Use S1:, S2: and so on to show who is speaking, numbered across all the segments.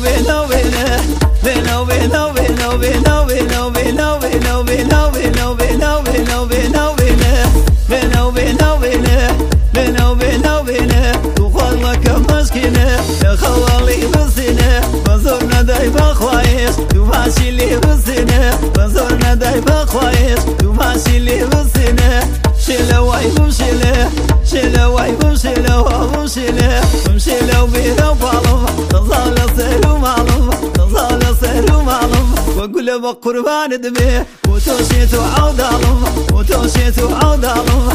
S1: قربان دمي وتوشيت وعود علم وتوشيت وعود علم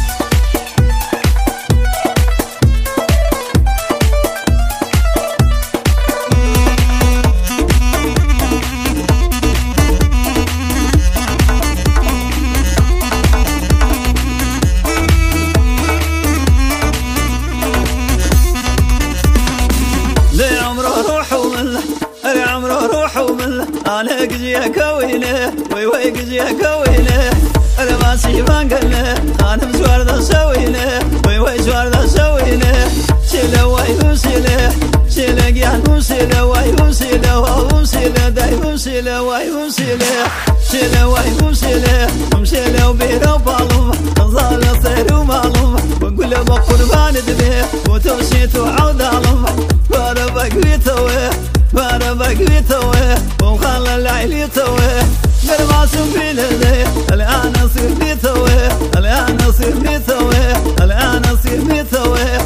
S1: أنا قجيا كوينه وي قجيا كوينه أنا ماشي بانقلنا أنا مشوار ذا سوينه وي شوار ذا سوينه شيله وي وشيله شيله قيان وشيله وي وشيله وشيله داي وشيله وي وشيله شيله وي وشيله ومشيله وبيره وبالوم ظل صير ومالوم ونقول له بقربان دمي وتوشيت وعود علم وانا بقوي توه وانا بقوي توه ومخلى العيلي توه غير ما سمي لدي الآن أصير بي توه الآن أصير بي توه الآن أصير بي توه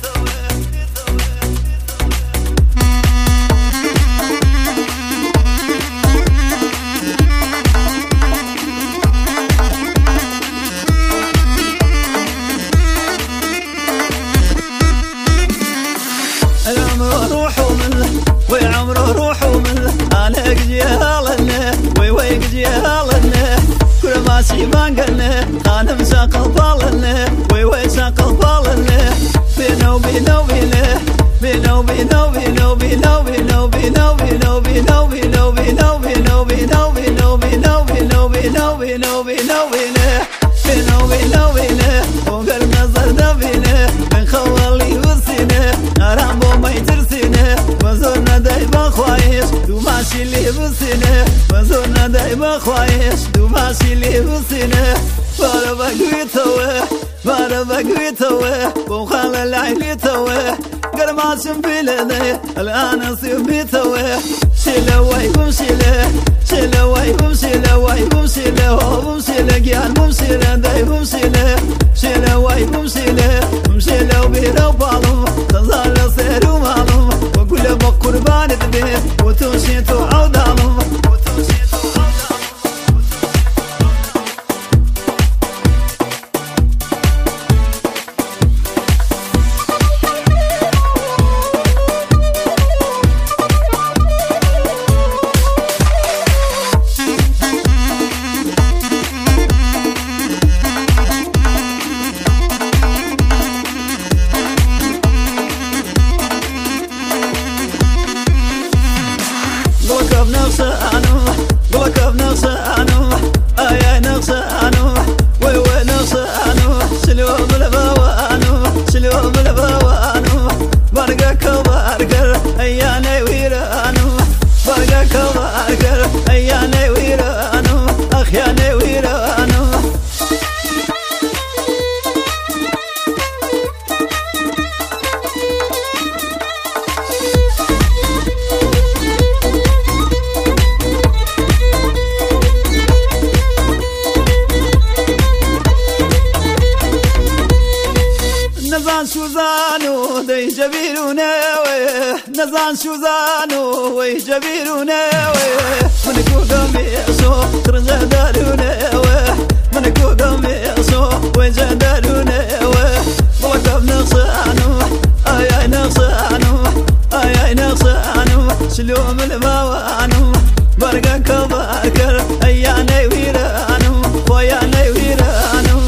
S1: العمر روح ومله وعمره روح ومله أنا قجيها لنا وي قجيها لنا كل ما سيبان قلنا أنا مساق الفالنا وي ساق الفالنا بينا وبينا وبينا بينا وبينا وبينا وبينا وبينا وبينا وبينا وبينا وبينا وبينا وبينا وبينا وبينا وبينا وبينا وبينا وبينا وبينا وبينا بينا وبينا وبينا وقلنا زرنا بينا بنخولي وسينا أرامبو ما يترسينا وزورنا دايما خوايش دوماشي لي بسينا وزورنا دايما خوايش دوماشي لي بسينا وانا بقوي توه وانا بقوي توه ومخال العيلي توه قرما سنبي لدي الآن أصير بي توه شيله وي ومشيله شيله وي ومشيله وي ومشيله ومشيله قيان ومشيله داي ومشيله شيله وي ومشيله ومشيله وبيره وبالوم تظل صير ومالوم وقول له بقربان دمي وتوشيت وعود علم وتوشيت وعود نزان شوزانو وي جبيرونا من كوكم يسو ترجع دارونا من كوكم يسو وي جدارونا وكم نغصانو اي نغصانو اي نغصانو شلوم البوانو برقا كباكر اياني ويرانو وياني ويرانو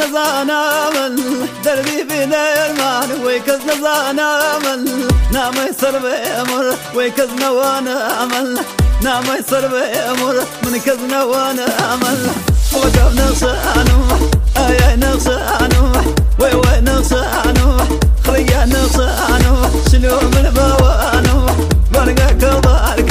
S1: نزانا من دربي بين المان ويكز نزانا من نام يسر بأمر ويكز نوانا من نام يسر بأمر من كز نوانا من وقف نغسانو أي نغسانو وي نغسانو خليا نغسانو شنو من بوانو برقا كضاري